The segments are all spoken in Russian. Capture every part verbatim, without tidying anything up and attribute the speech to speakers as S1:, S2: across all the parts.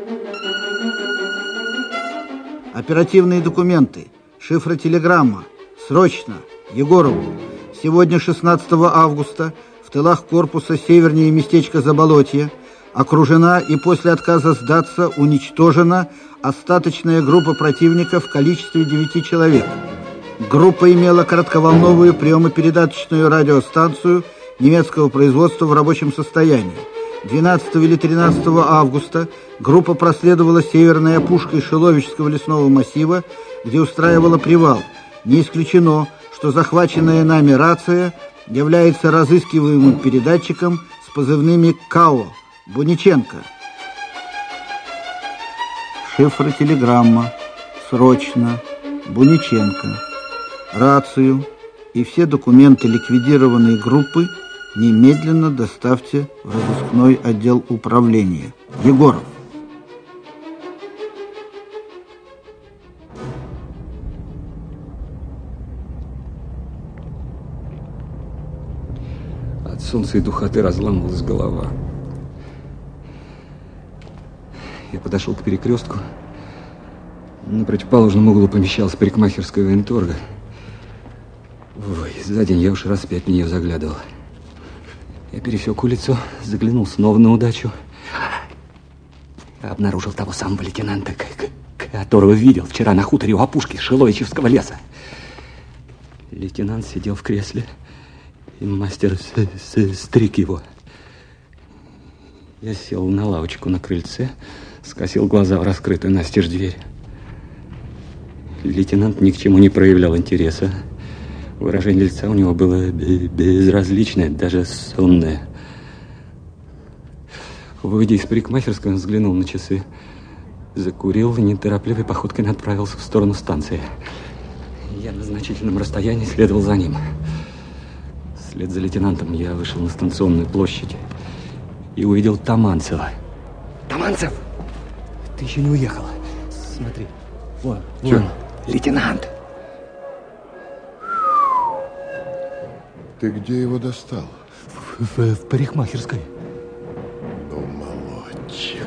S1: Оперативные документы. Шифротелеграмма. Срочно. Егорову. Сегодня, шестнадцатого августа, в тылах корпуса севернее местечка Заболотье окружена и после отказа сдаться уничтожена остаточная группа противника в количестве девяти человек. Группа имела коротковолновую приемопередаточную радиостанцию немецкого производства в рабочем состоянии. двенадцатого или тринадцатого августа группа проследовала северной опушкой Шиловичского лесного массива, где устраивала привал. Не исключено, что захваченная нами рация является разыскиваемым передатчиком с позывными КАО Буниченко. Шифротелеграмма. Срочно. Буниченко. Рацию и все документы ликвидированной группы немедленно доставьте в разыскной отдел управления. Егоров.
S2: От солнца и духоты разламывалась голова. Я подошел к перекрестку. На противоположном углу помещалась парикмахерская военторга. Ой, за день я уж раз пять в нее заглядывал. Я пересек улицу, заглянул снова на удачу. Обнаружил того самого лейтенанта, которого видел вчера на хуторе у опушки Шиловичевского леса. Лейтенант сидел в кресле, и мастер стриг его. Я сел на лавочку на крыльце, скосил глаза в раскрытую настежь дверь. Лейтенант ни к чему не проявлял интереса. Выражение лица у него было безразличное, даже сонное. Выйдя из парикмахерской, он взглянул на часы, закурил и неторопливой походкой направился в сторону станции. Я на значительном расстоянии следовал за ним. Вслед за лейтенантом я вышел на станционную площадь и увидел Таманцева. Таманцев! Ты еще не уехал. Смотри. Вон, вон. Лейтенант.
S3: Ты где его достал?
S2: В, в, в парикмахерской.
S3: Ну, молодчик.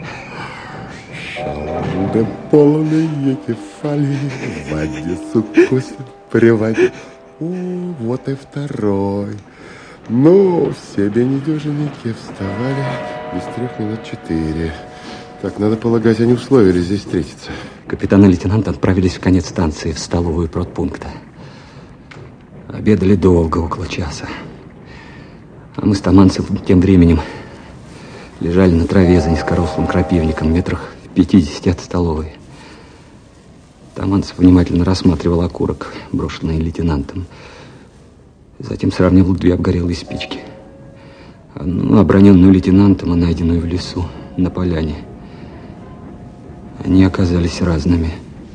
S3: Шаланды полные кефали, в Одессу косит, приводит. О, вот и второй. Ну, все бенедеженники вставали без трех минут четыре. Так, надо полагать, они условились здесь встретиться.
S2: Капитан и лейтенант отправились в конец станции, в столовую продпункта. Обедали долго, около часа. А мы с Таманцевым тем временем лежали на траве за низкорослым крапивником, метрах в пятидесяти от столовой. Таманцев внимательно рассматривал окурок, брошенный лейтенантом. Затем сравнивал две обгорелые спички. Одну оброненную лейтенантом, а найденную в лесу, на поляне. Они оказались разными.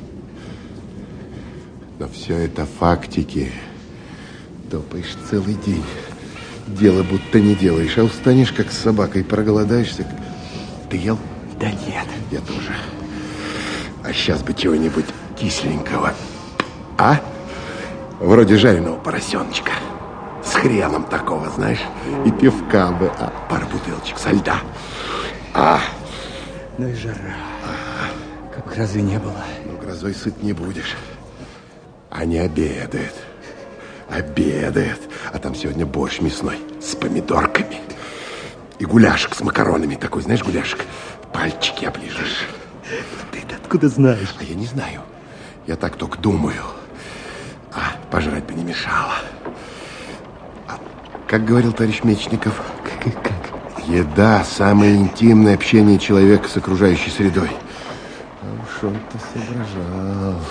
S3: Но все это фактики. Топаешь целый день. Дело будто не делаешь, а устанешь, как с собакой, проголодаешься. Ты ел?
S2: Да нет.
S3: Я тоже. А сейчас бы чего-нибудь кисленького. А? Вроде жареного поросеночка. С хреном такого, знаешь. И пивка бы. А, пару бутылочек со льда. А.
S2: Ну и жара. А. Как грозы не было.
S3: Ну, грозой сыт не будешь. Они обедают. Обедает. А там сегодня борщ мясной с помидорками. И гуляшек с макаронами. Такой, знаешь, гуляшек? Пальчики оближешь.
S2: Ты откуда знаешь?
S3: А я не знаю. Я так только думаю. А пожрать бы не мешало. А, как говорил товарищ Мечников?
S2: Как, как?
S3: Еда – самое интимное общение человека с окружающей средой. А уж он-то соображал.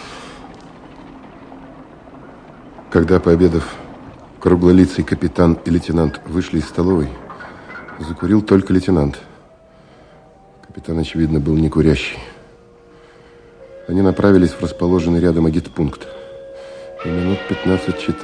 S3: Когда, пообедав, круглолицый капитан и лейтенант вышли из столовой, закурил только лейтенант. Капитан, очевидно, был не курящий. Они направились в расположенный рядом агитпункт. И минут пятнадцать читали.